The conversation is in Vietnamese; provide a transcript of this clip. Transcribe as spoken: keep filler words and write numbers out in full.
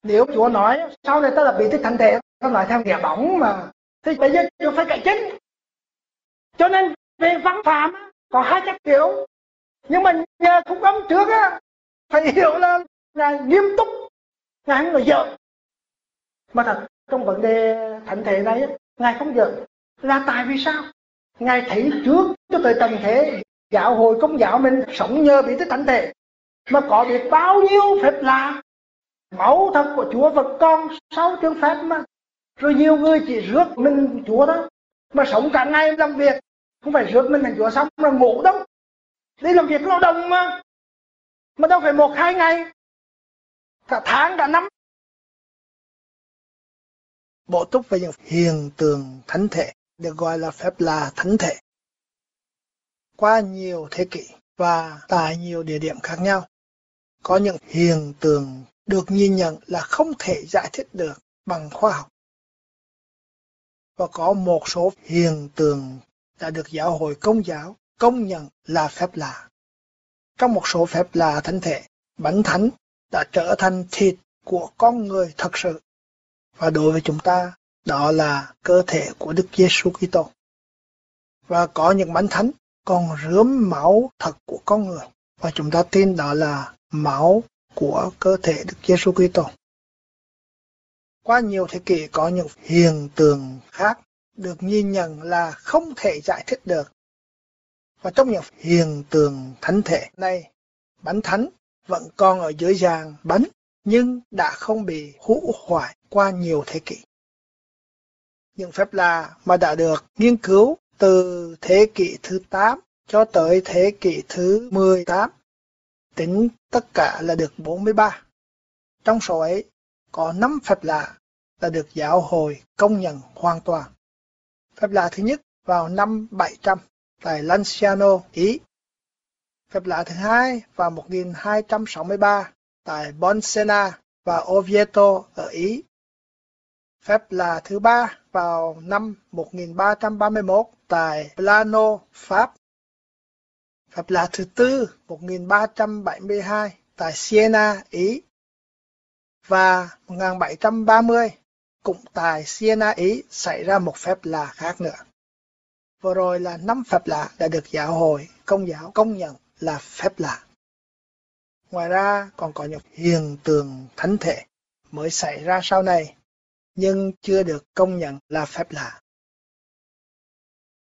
Nếu Chúa nói sau này ta là bị tích thánh thể, ta nói theo nghĩa bóng mà, thì bây giờ Chúa phải cải chính. Cho nên về văn phạm có hai cách hiểu, nhưng mà nhờ phúc âm trước á phải hiểu là Ngài nghiêm túc, Ngài không có giỡn. Mà thật trong vấn đề thánh thể này Ngài không giỡn là tại vì sao? Ngài thấy trước cho tới tận thế giáo hội Công giáo mình sống nhờ bí tích thánh thể mà có biết bao nhiêu phép lạ, máu thật của Chúa vẫn còn sau chương phép mà. Rồi nhiều người chỉ rước mình Chúa đó mà sống cả ngày làm việc, không phải rước mình thành Chúa xong rồi ngủ đâu, đi làm việc lao động mà mà đâu phải một hai ngày, cả tháng cả năm. Bổ túc về những hiện tượng thánh thể được gọi là phép lạ thánh thể. Qua nhiều thế kỷ và tại nhiều địa điểm khác nhau, có những hiện tượng được nhìn nhận là không thể giải thích được bằng khoa học. Và có một số hiện tượng đã được giáo hội Công giáo công nhận là phép lạ. Trong một số phép lạ thánh thể, bánh thánh đã trở thành thịt của con người thật sự. Và đối với chúng ta, đó là cơ thể của Đức Giêsu Kitô. Và có những bánh thánh còn rướm máu thật của con người, và chúng ta tin đó là máu của cơ thể Đức Giêsu Kitô. Qua nhiều thế kỷ có những hiện tượng khác được nhìn nhận là không thể giải thích được. Và trong những hiện tượng thánh thể này, bánh thánh vẫn còn ở dưới dạng bánh nhưng đã không bị hủ hoại qua nhiều thế kỷ. Những phép lạ mà đã được nghiên cứu từ thế kỷ thứ tám cho tới thế kỷ thứ mười tám, tính tất cả là được bốn mươi ba. Trong số ấy có năm phép lạ đã được giáo hội công nhận hoàn toàn. Phép lạ thứ nhất vào năm bảy trăm tại Lanciano, Ý. Phép lạ thứ hai vào một nghìn hai trăm sáu mươi ba tại Bolsena và Oviedo ở Ý. Phép lạ thứ ba vào năm một nghìn ba trăm ba mươi mốt tại Plano, Pháp. Phép lạ thứ tư một nghìn ba trăm bảy mươi hai tại Siena, Ý. Và một nghìn bảy trăm ba mươi cũng tại Siena, Ý xảy ra một phép lạ khác nữa. Vừa rồi là năm phép lạ đã được giáo hội Công giáo công nhận là phép lạ. Ngoài ra còn có những hiện tượng thánh thể mới xảy ra sau này nhưng chưa được công nhận là phép lạ.